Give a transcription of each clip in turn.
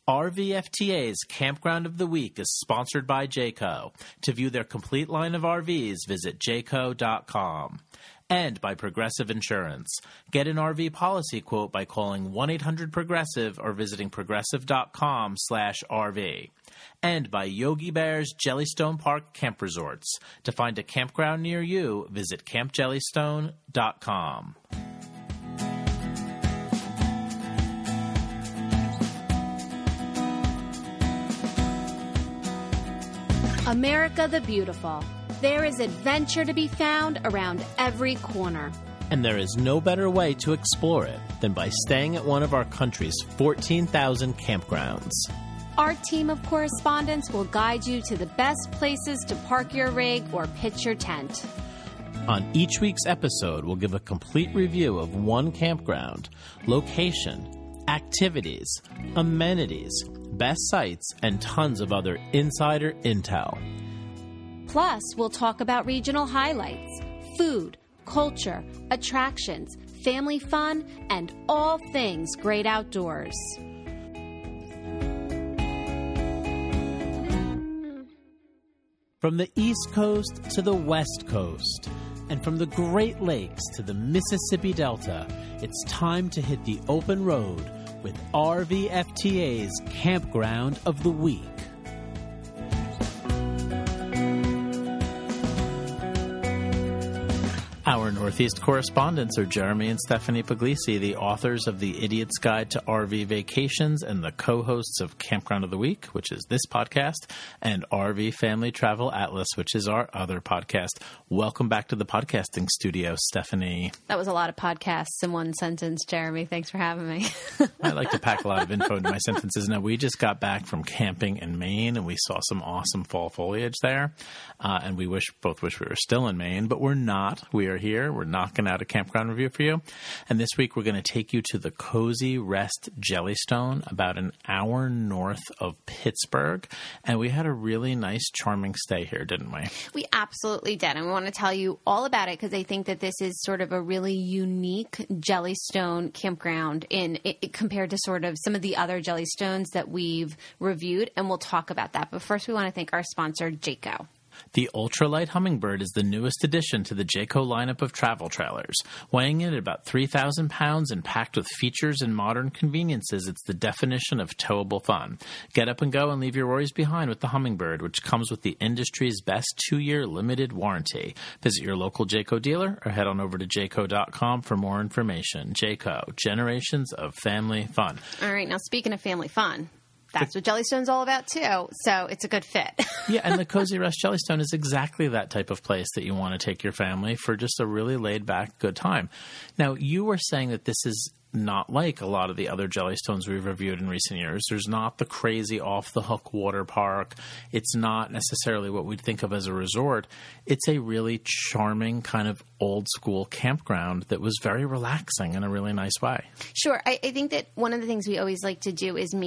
RVFTA's Campground of the Week is sponsored by Jayco. To view their complete line of RVs, visit jayco.com. And by Progressive Insurance. Get an RV policy quote by calling 1-800-PROGRESSIVE or visiting progressive.com/RV. And by Yogi Bear's Jellystone Park Camp Resorts. To find a campground near you, visit campjellystone.com. America the Beautiful. There is adventure to be found around every corner. And there is no better way to explore it than by staying at one of our country's 14,000 campgrounds. Our team of correspondents will guide you to the best places to park your rig or pitch your tent. On each week's episode, we'll give a complete review of one campground, location, activities, amenities, best sites, and tons of other insider intel. Plus, we'll talk about regional highlights, food, culture, attractions, family fun, and all things great outdoors. From the East Coast to the West Coast, and from the Great Lakes to the Mississippi Delta, it's time to hit the open road with RVFTA's Campground of the Week. Our Northeast correspondents are Jeremy and Stephanie Puglisi, the authors of The Idiot's Guide to RV Vacations and the co-hosts of Campground of the Week, which is this podcast, and RV Family Travel Atlas, which is our other podcast. Welcome back to the podcasting studio, Stephanie. That was a lot of podcasts in one sentence, Jeremy. Thanks for having me. I like to pack a lot of info into my sentences. Now, we just got back from camping in Maine, and we saw some awesome fall foliage there. And we both wish we were still in Maine, but we're not. We are here. We're knocking out a campground review for you. And this week, we're going to take you to the Cozy Rest Jellystone, about an hour north of Pittsburgh. And we had a really nice, charming stay here, didn't we? We absolutely did. And we want to tell you all about it because I think that this is sort of a really unique Jellystone campground compared to sort of some of the other Jellystones that we've reviewed. And we'll talk about that. But first, we want to thank our sponsor, Jayco. The Ultralight Hummingbird is the newest addition to the Jayco lineup of travel trailers. Weighing in at about 3,000 pounds and packed with features and modern conveniences, it's the definition of towable fun. Get up and go and leave your worries behind with the Hummingbird, which comes with the industry's best 2-year limited warranty. Visit your local Jayco dealer or head on over to jayco.com for more information. Jayco, generations of family fun. All right, now speaking of family fun, that's what Jellystone's all about, too. So it's a good fit. Yeah, and the Cozy Rest Jellystone is exactly that type of place that you want to take your family for just a really laid-back, good time. Now, you were saying that this is not like a lot of the other Jellystones we've reviewed in recent years. There's not the crazy off-the-hook water park. It's not necessarily what we'd think of as a resort. It's a really charming kind of old-school campground that was very relaxing in a really nice way. Sure. I think that one of the things we always like to do is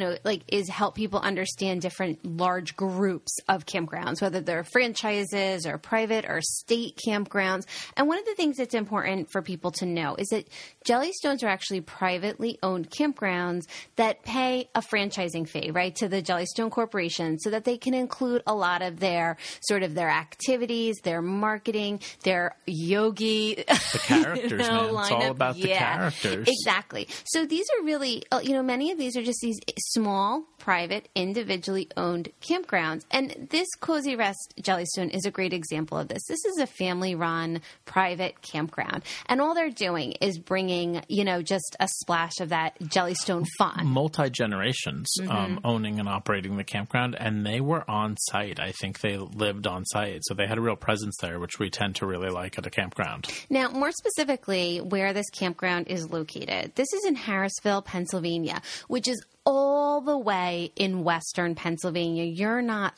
is help people understand different large groups of campgrounds, whether they're franchises or private or state campgrounds. And one of the things that's important for people to know is that Jellystones are actually privately owned campgrounds that pay a franchising fee, right, to the Jellystone Corporation so that they can include a lot of their activities, their marketing, their yogi. The characters, man. Lineup. It's all about the characters. Exactly. So these are really, many of these are just these small, private, individually owned campgrounds. And this Cozy Rest Jellystone is a great example of this. This is a family-run private campground. And all they're doing is bringing, just a splash of that Jellystone fun. Multi-generations owning and operating the campground, and they were on site. I think they lived on site. So they had a real presence there, which we tend to really like at a campground. Now, more specifically, where this campground is located. This is in Harrisville, Pennsylvania, which is all the way in western Pennsylvania. You're not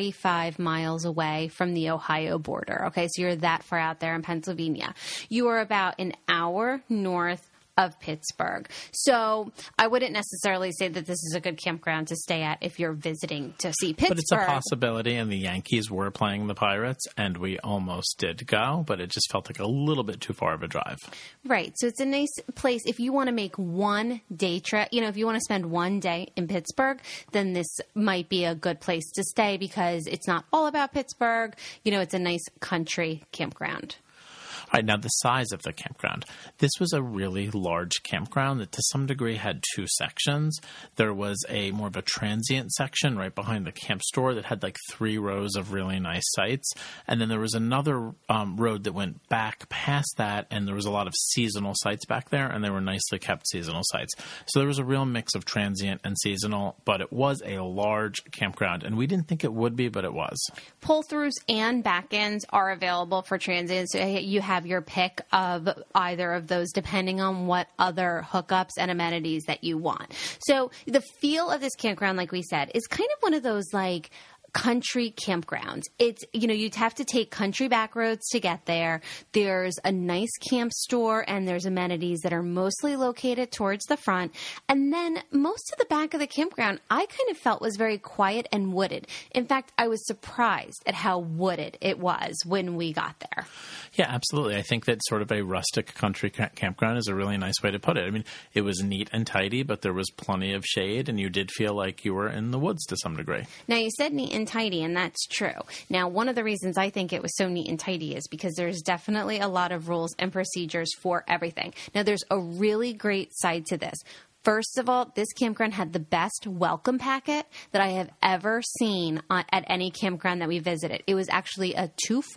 35 miles away from the Ohio border. Okay, so you're that far out there in Pennsylvania. You are about an hour north of Pittsburgh. So I wouldn't necessarily say that this is a good campground to stay at if you're visiting to see Pittsburgh. But it's a possibility, and the Yankees were playing the Pirates, and we almost did go, but it just felt like a little bit too far of a drive. Right. So it's a nice place if you want to make one day trip. If you want to spend one day in Pittsburgh, then this might be a good place to stay because it's not all about Pittsburgh. It's a nice country campground. All right, now the size of the campground. This was a really large campground that to some degree had two sections. There was a more of a transient section right behind the camp store that had like 3 rows of really nice sites. And then there was another road that went back past that, and there was a lot of seasonal sites back there, and they were nicely kept seasonal sites. So there was a real mix of transient and seasonal, but it was a large campground, and we didn't think it would be, but it was. Pull-throughs and back-ends are available for transient, so you have your pick of either of those depending on what other hookups and amenities that you want. So the feel of this campground, like we said, is kind of one of those like country campgrounds. It's, you'd have to take country back roads to get there. There's a nice camp store and there's amenities that are mostly located towards the front. And then most of the back of the campground, I kind of felt was very quiet and wooded. In fact, I was surprised at how wooded it was when we got there. Yeah, absolutely. I think that sort of a rustic country campground is a really nice way to put it. I mean, it was neat and tidy, but there was plenty of shade, and you did feel like you were in the woods to some degree. Now, you said neat and tidy, and that's true. Now, one of the reasons I think it was so neat and tidy is because there's definitely a lot of rules and procedures for everything. Now, there's a really great side to this. First of all, this campground had the best welcome packet that I have ever seen at any campground that we visited. It was actually a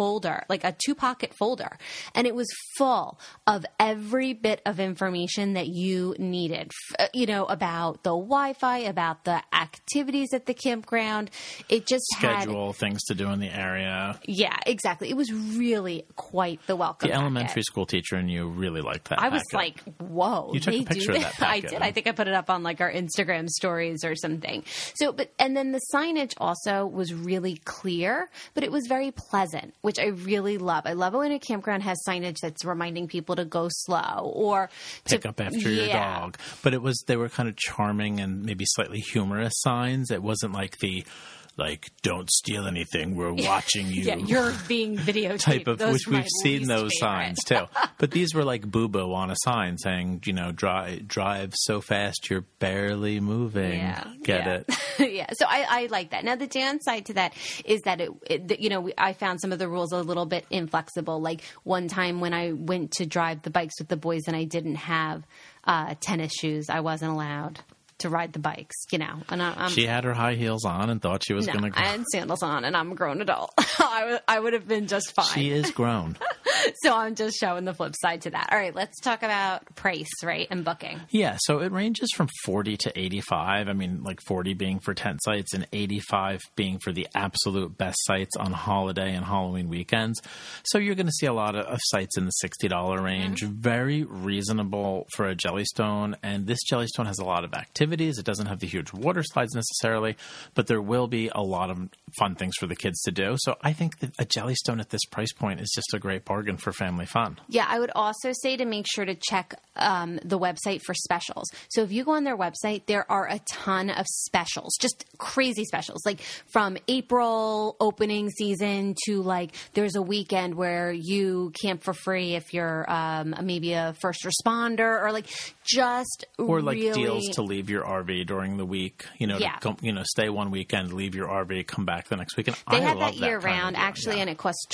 2-pocket folder, and it was full of every bit of information that you needed, about the Wi-Fi, about the activities at the campground. It just schedule things to do in the area. Yeah, exactly. It was really quite the welcome The packet. elementary school teacher and you really liked that I packet. was like, whoa. You took a picture of that packet. I did. I think I put it up on like our Instagram stories or something. And then the signage also was really clear, but it was very pleasant, which I really love. I love it when a campground has signage that's reminding people to go slow or pick up after your dog. But they were kind of charming and maybe slightly humorous signs. It wasn't like don't steal anything, we're watching you. Yeah, you're being videotaped. Type of, which we've seen those signs too. But these were like boo-boo on a sign saying, drive so fast you're barely moving. Yeah. Get it? Yeah. So I like that. Now, the downside to that is that I found some of the rules a little bit inflexible. Like one time when I went to drive the bikes with the boys and I didn't have tennis shoes, I wasn't allowed to ride the bikes, and she had her high heels on and thought she was going to go. I had sandals on and I'm a grown adult. I would have been just fine. She is grown. So I'm just showing the flip side to that. All right, let's talk about price, right, and booking. Yeah, so it ranges from $40 to $85. I mean, like $40 being for tent sites and $85 being for the absolute best sites on holiday and Halloween weekends. So you're going to see a lot of sites in the $60 range. Mm-hmm. Very reasonable for a Jellystone, and this Jellystone has a lot of activities. It doesn't have the huge water slides necessarily, but there will be a lot of fun things for the kids to do. So I think that a Jellystone at this price point is just a great bargain for family fun. Yeah, I would also say to make sure to check the website for specials. So if you go on their website, there are a ton of specials, just crazy specials, like from April opening season to like there's a weekend where you camp for free if you're maybe a first responder or like just or like really deals to leave your RV during the week, to stay one weekend, leave your RV, come back the next weekend. They have that year round actually, and it costs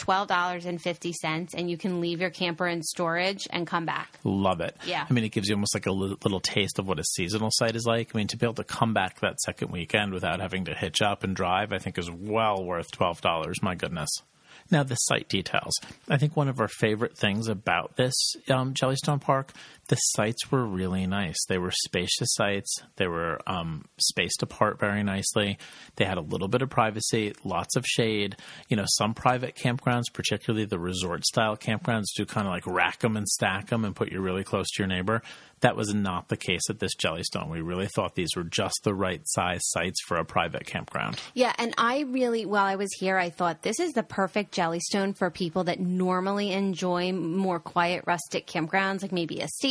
$12.50, and you can leave your camper in storage and come back. Love it. Yeah. I mean, it gives you almost like a little taste of what a seasonal site is like. I mean, to be able to come back that second weekend without having to hitch up and drive, I think is well worth $12. My goodness. Now, the site details. I think one of our favorite things about this Jellystone Park, the sites were really nice. They were spacious sites. They were spaced apart very nicely. They had a little bit of privacy, lots of shade. Some private campgrounds, particularly the resort-style campgrounds, do kind of like rack them and stack them and put you really close to your neighbor. That was not the case at this Jellystone. We really thought these were just the right size sites for a private campground. Yeah, and while I was here, I thought this is the perfect Jellystone for people that normally enjoy more quiet, rustic campgrounds, like maybe a state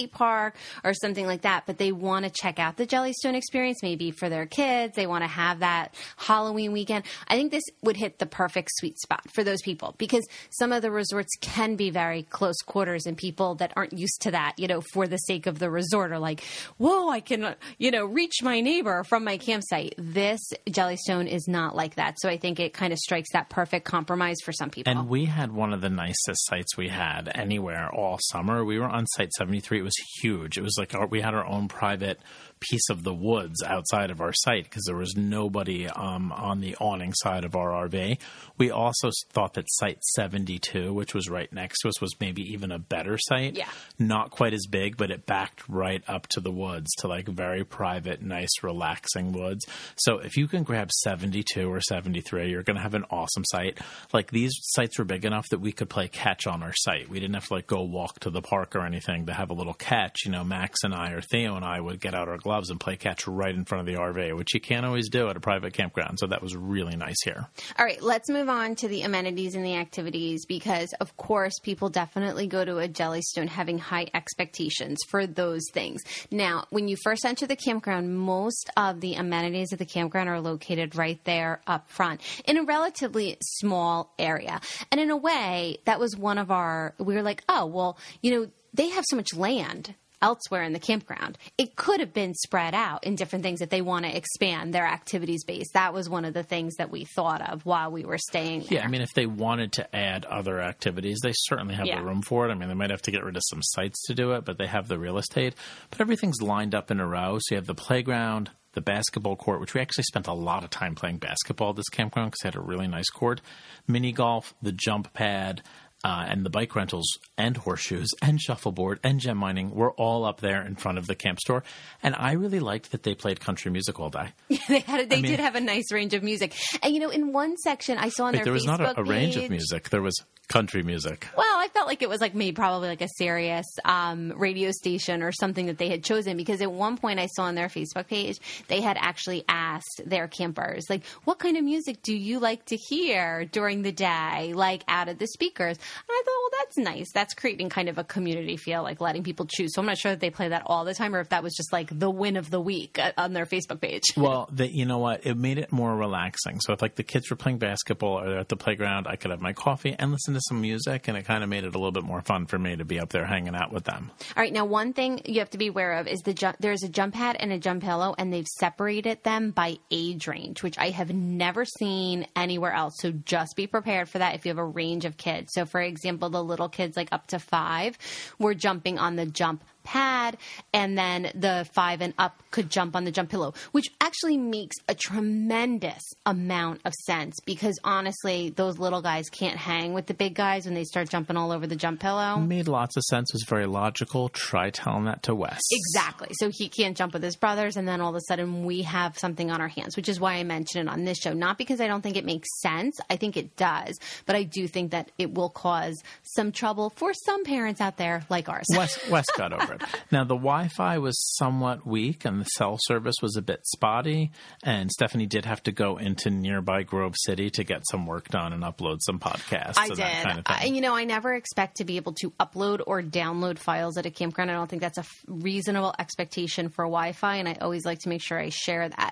skate park or something like that, but they want to check out the Jellystone experience, maybe for their kids. They want to have that Halloween weekend. I think this would hit the perfect sweet spot for those people, because some of the resorts can be very close quarters, and people that aren't used to that, for the sake of the resort are like, whoa, I can, reach my neighbor from my campsite. This Jellystone is not like that. So I think it kind of strikes that perfect compromise for some people. And we had one of the nicest sites we had anywhere all summer. We were on Site 73. It was huge. It was like we had our own private piece of the woods outside of our site because there was nobody on the awning side of our RV. We also thought that Site 72, which was right next to us, was maybe even a better site. Yeah. Not quite as big, but it backed right up to the woods, to like very private, nice, relaxing woods. So if you can grab 72 or 73, you're going to have an awesome site. Like, these sites were big enough that we could play catch on our site. We didn't have to like go walk to the park or anything to have a little catch. Max and I, or Theo and I, would get out our gloves and play catch right in front of the RV, which you can't always do at a private campground. So that was really nice here. All right, let's move on to the amenities and the activities, because of course people definitely go to a Jellystone having high expectations for those things. Now, when you first enter the campground, most of the amenities of the campground are located right there up front in a relatively small area. And in a way, that was one of we were like, oh, well, they have so much land elsewhere in the campground. It could have been spread out in different things if they want to expand their activities base. That was one of the things that we thought of while we were staying there. Yeah, I mean, if they wanted to add other activities, they certainly have the room for it. I mean, they might have to get rid of some sites to do it, but they have the real estate. But everything's lined up in a row. So you have the playground, the basketball court, which we actually spent a lot of time playing basketball at this campground because they had a really nice court, mini golf, the jump pad, and the bike rentals and horseshoes and shuffleboard and gem mining were all up there in front of the camp store. And I really liked that they played country music all day. Yeah, they did have a nice range of music. And, in one section I saw on their Facebook there was not a range of music. There was country music. Well, I felt like it was probably a Sirius radio station or something that they had chosen, because at one point I saw on their Facebook page, they had actually asked their campers, like, what kind of music do you like to hear during the day, like out of the speakers? And I thought, well, that's nice. That's creating kind of a community feel, like letting people choose. So I'm not sure that they play that all the time, or if that was just like the win of the week on their Facebook page. Well, you know what? It made it more relaxing. So if the kids were playing basketball or they're at the playground, I could have my coffee and listen to some music, and it kind of made it a little bit more fun for me to be up there hanging out with them. All right. Now, one thing you have to be aware of is there's a jump pad and a jump pillow, and they've separated them by age range, which I have never seen anywhere else. So just be prepared for that if you have a range of kids. So, for example, the little kids, like up to 5, were jumping on the jump pad, and then the 5 and up could jump on the jump pillow, which actually makes a tremendous amount of sense, because honestly, those little guys can't hang with the big guys when they start jumping all over the jump pillow. Made lots of sense. Was very logical. Try telling that to Wes. Exactly. So he can't jump with his brothers, and then all of a sudden we have something on our hands, which is why I mention it on this show. Not because I don't think it makes sense. I think it does, but I do think that it will cause some trouble for some parents out there like ours. Wes got over it. Now, the Wi-Fi was somewhat weak and the cell service was a bit spotty, and Stephanie did have to go into nearby Grove City to get some work done and upload some podcasts. I did. That kind of thing. I never expect to be able to upload or download files at a campground. I don't think that's a reasonable expectation for Wi-Fi, and I always like to make sure I share that.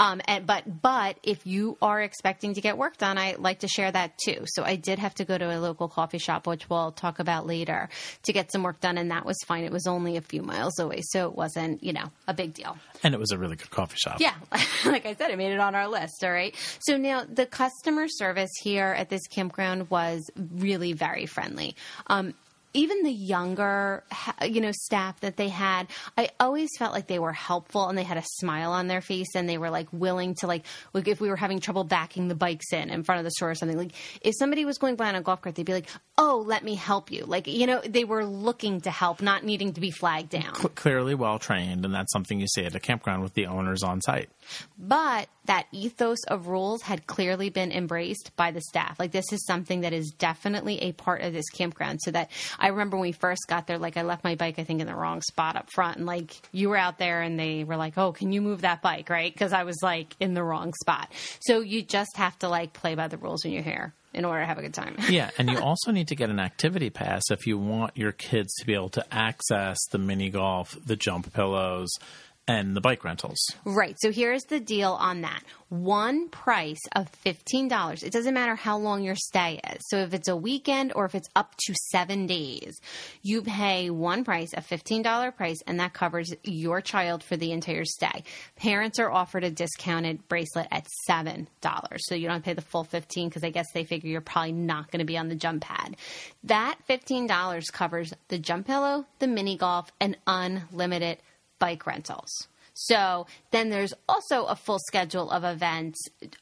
But if you are expecting to get work done, I like to share that too. So I did have to go to a local coffee shop, which we'll talk about later, to get some work done, and that was fine. It was only a few miles away, so it wasn't, a big deal. And it was a really good coffee shop. Yeah. Like I said, it made it on our list. All right. So now the customer service here at this campground was really very friendly. Even the younger, staff that they had, I always felt like they were helpful and they had a smile on their face, and they were willing to if we were having trouble backing the bikes in front of the store or something, if somebody was going by on a golf cart, they'd be like, oh, let me help you. They were looking to help, not needing to be flagged down. Clearly well trained, and that's something you see at a campground with the owners on site. But that ethos of rules had clearly been embraced by the staff. This is something that is definitely a part of this campground, so that I remember when we first got there, like I left my bike, I think in the wrong spot up front, and like you were out there and they were like, oh, can you move that bike, right? Because I was like in the wrong spot. So you just have to like play by the rules when you're here in order to have a good time. Yeah, and you also need to get an activity pass if you want your kids to be able to access the mini golf, the jump pillows, and the bike rentals. Right. So here's the deal on that. One price of $15. It doesn't matter how long your stay is. So if it's a weekend or if it's up to 7 days, you pay one price, a $15 price, and that covers your child for the entire stay. Parents are offered a discounted bracelet at $7. So you don't pay the full $15 because I guess they figure you're probably not going to be on the jump pad. That $15 covers the jump pillow, the mini golf, and unlimited bike rentals. So then there's also a full schedule of events,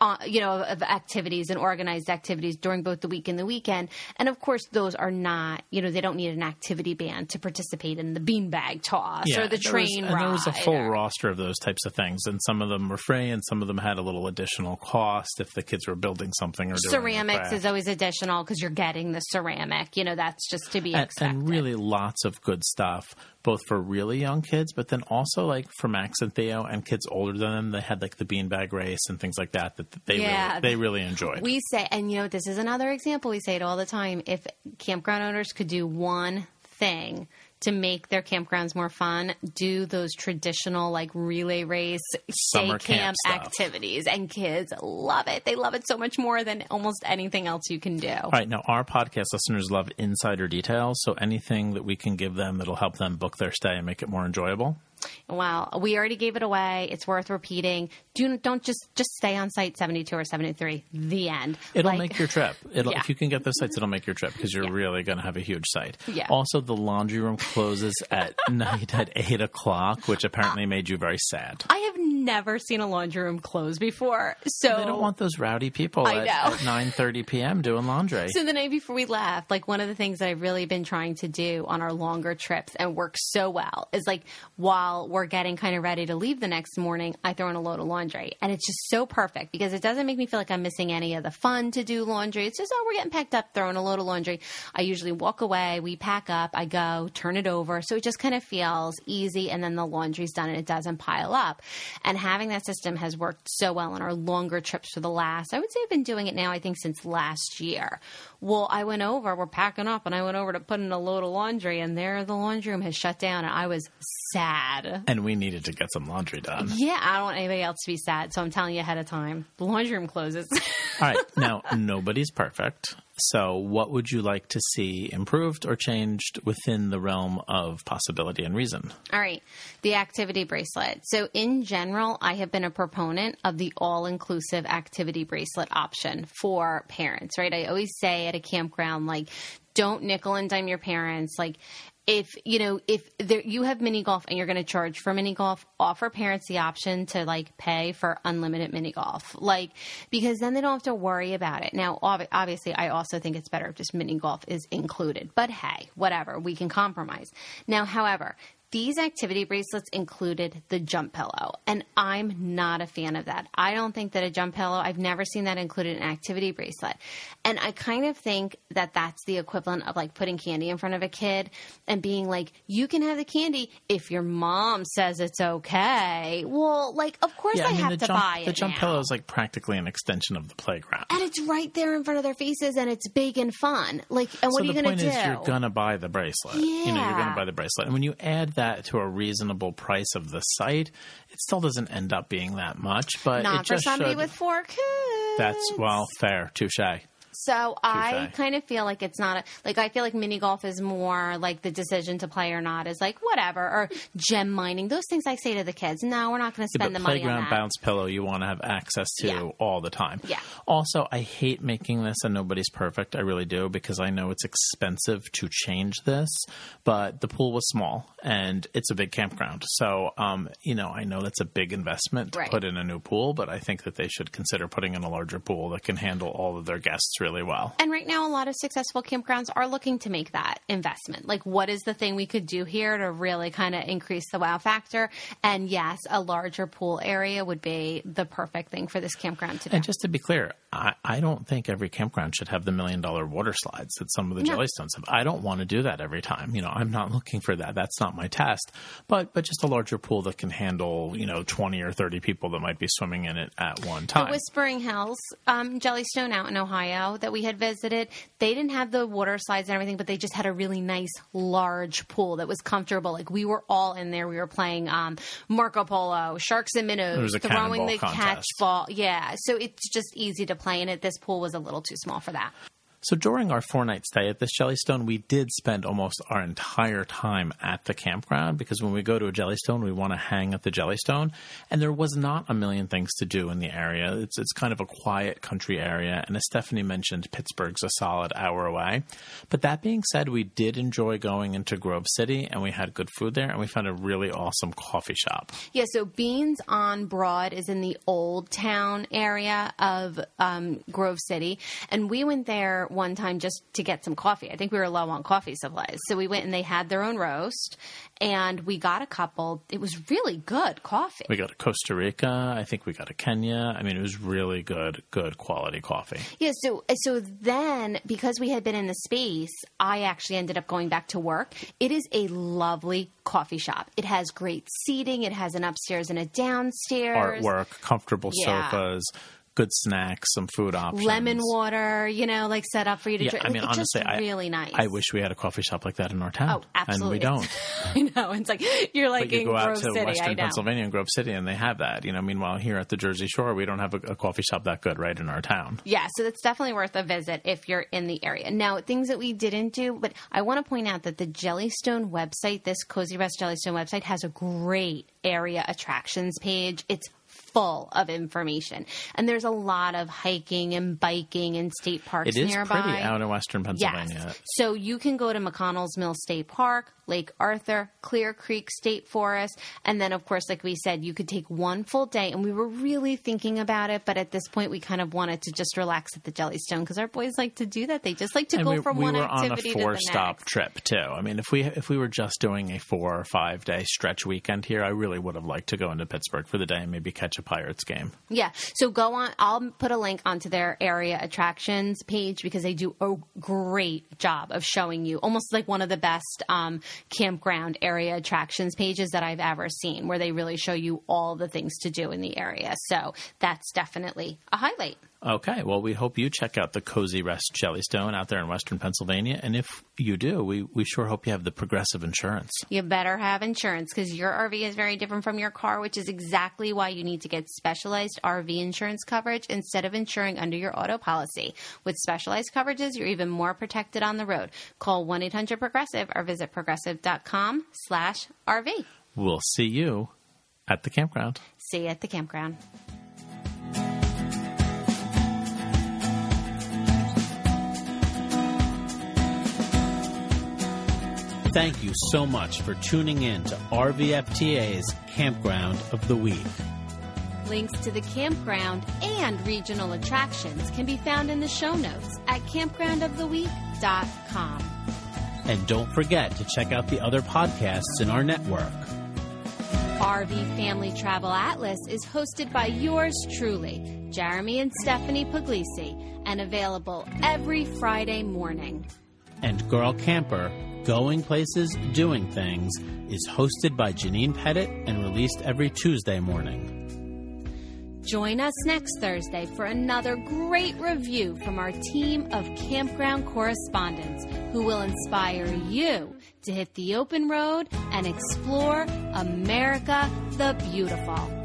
of activities and organized activities during both the week and the weekend. And of course, those are not, they don't need an activity band to participate in the beanbag toss or the train ride. And there was a full roster of those types of things. And some of them were free and some of them had a little additional cost if the kids were building something or doing ceramics is always additional because you're getting the ceramic. That's just to be expected. And really lots of good stuff, both for really young kids, but then also like for Max and Theo and kids older than them, they had like the beanbag race and things like that they really enjoyed. We say, and this is another example, we say it all the time, if campground owners could do one thing to make their campgrounds more fun, do those traditional like relay race, summer camp activities. And kids love it. They love it so much more than almost anything else you can do. All right. Now, our podcast listeners love insider details. So anything that we can give them that'll help them book their stay and make it more enjoyable. Well, we already gave it away. It's worth repeating. Don't just stay on site 72 or 73. The end. It'll make your trip. If you can get those sites, it'll make your trip because you're really going to have a huge site. Yeah. Also, the laundry room closes at night at 8 o'clock, which apparently made you very sad. I have never seen a laundry room close before. So they don't want those rowdy people at 9:30 p.m. doing laundry. So the night before we left, like one of the things that I've really been trying to do on our longer trips and works so well is like while we're getting kind of ready to leave the next morning, I throw in a load of laundry. And it's just so perfect because it doesn't make me feel like I'm missing any of the fun to do laundry. It's just, we're getting packed up, throwing a load of laundry. I usually walk away, we pack up, I go, turn it over. So it just kind of feels easy and then the laundry's done and it doesn't pile up. And having that system has worked so well on our longer trips for the last, I would say I've been doing it now, I think since last year. Well, we're packing up and I went over to put in a load of laundry and there the laundry room has shut down and I was sad. And we needed to get some laundry done. Yeah, I don't want anybody else to be sad, so I'm telling you ahead of time. The laundry room closes. All right. Now, nobody's perfect. So what would you like to see improved or changed within the realm of possibility and reason? All right. The activity bracelet. So in general, I have been a proponent of the all-inclusive activity bracelet option for parents, right? I always say at a campground, like, don't nickel and dime your parents. Like, if you have mini golf and you're going to charge for mini golf, offer parents the option to like pay for unlimited mini golf, like, because then they don't have to worry about it. Now, obviously, I also think it's better if just mini golf is included, but hey, whatever, we can compromise. Now, however, these activity bracelets included the jump pillow, and I'm not a fan of that. I don't think that a jump pillow, I've never seen that included in an activity bracelet. And I kind of think that that's the equivalent of like putting candy in front of a kid and being like, you can have the candy if your mom says it's okay. Well, like, of course I have to buy it. The jump pillow is like practically an extension of the playground. And it's right there in front of their faces and it's big and fun. Like, and what are you going to do? So the point is you're going to buy the bracelet. Yeah. You're going to buy the bracelet. And when you add that to a reasonable price of the site, it still doesn't end up being that much, but not it just for somebody should. With 4 kids. That's, well, fair. Touché. So I kind of feel like it's not I feel like mini golf is more like the decision to play or not is like whatever, or gem mining. Those things I say to the kids, no, we're not going to spend the money on that. Playground bounce pillow you want to have access to all the time. Yeah. Also, I hate making this and nobody's perfect. I really do, because I know it's expensive to change this, but the pool was small and it's a big campground. So, I know that's a big investment to put in a new pool, but I think that they should consider putting in a larger pool that can handle all of their guests really really well. And right now, a lot of successful campgrounds are looking to make that investment. Like, what is the thing we could do here to really kind of increase the wow factor? And yes, a larger pool area would be the perfect thing for this campground to do. And just to be clear, I don't think every campground should have the $1 million water slides that some of the Jellystones have. I don't want to do that every time. I'm not looking for that. That's not my test. But just a larger pool that can handle, 20 or 30 people that might be swimming in it at one time. The Whispering Hills Jellystone out in Ohio that we had visited, they didn't have the water slides and everything, but they just had a really nice large pool that was comfortable. Like, we were all in there. We were playing Marco Polo, Sharks and Minnows, throwing the catch ball. Yeah, so it's just easy to play in it. This pool was a little too small for that. So during our 4-night stay at this Jellystone, we did spend almost our entire time at the campground, because when we go to a Jellystone, we want to hang at the Jellystone. And there was not a million things to do in the area. It's kind of a quiet country area. And as Stephanie mentioned, Pittsburgh's a solid hour away. But that being said, we did enjoy going into Grove City, and we had good food there, and we found a really awesome coffee shop. Yeah, so Beans on Broad is in the Old Town area of Grove City. And we went there one time just to get some coffee. I think we were low on coffee supplies. So we went and they had their own roast, and we got a couple. It was really good coffee. We got a Costa Rica. I think we got a Kenya. I mean, it was really good quality coffee. Yeah, so then, because we had been in the space, I actually ended up going back to work. It is a lovely coffee shop. It has great seating. It has an upstairs and a downstairs. Artwork, comfortable sofas. Good snacks, some food options. Lemon water, like set up for you to drink. I mean, honestly, just really nice. I wish we had a coffee shop like that in our town. Oh, absolutely. And we don't. I know. It's like, you're like in Grove City. You go out to Western Pennsylvania and Grove City, and they have that. Meanwhile, here at the Jersey Shore, we don't have a coffee shop that good right in our town. Yeah, so that's definitely worth a visit if you're in the area. Now, things that we didn't do, but I want to point out that the Jellystone website, this Cozy Rest Jellystone website, has a great area attractions page. It's full of information. And there's a lot of hiking and biking and state parks nearby. It is pretty out in Western Pennsylvania. Yes. So you can go to McConnell's Mill State Park, Lake Arthur, Clear Creek State Forest, and then, of course, like we said, you could take one full day. And we were really thinking about it, but at this point, we kind of wanted to just relax at the Jellystone, because our boys like to do that. They just like to go from one activity to the next. We were on a 4-stop trip, too. I mean, if we were just doing a 4 or 5 day stretch weekend here, I really would have liked to go into Pittsburgh for the day and maybe catch a Pirates game. Yeah. So go on. I'll put a link onto their area attractions page, because they do a great job of showing you, almost like one of the best campground area attractions pages that I've ever seen, where they really show you all the things to do in the area. So that's definitely a highlight. Okay, well, we hope you check out the Cozy Rest Jellystone out there in Western Pennsylvania. And if you do, we sure hope you have the Progressive insurance. You better have insurance, because your RV is very different from your car, which is exactly why you need to get specialized RV insurance coverage instead of insuring under your auto policy. With specialized coverages, you're even more protected on the road. Call 1-800-PROGRESSIVE or visit progressive.com/RV. We'll see you at the campground. See you at the campground. Thank you so much for tuning in to RVFTA's Campground of the Week. Links to the campground and regional attractions can be found in the show notes at campgroundoftheweek.com. And don't forget to check out the other podcasts in our network. RV Family Travel Atlas is hosted by yours truly, Jeremy and Stephanie Puglisi, and available every Friday morning. And Girl Camper, Going Places, Doing Things, is hosted by Janine Pettit and released every Tuesday morning. Join us next Thursday for another great review from our team of campground correspondents who will inspire you to hit the open road and explore America the Beautiful.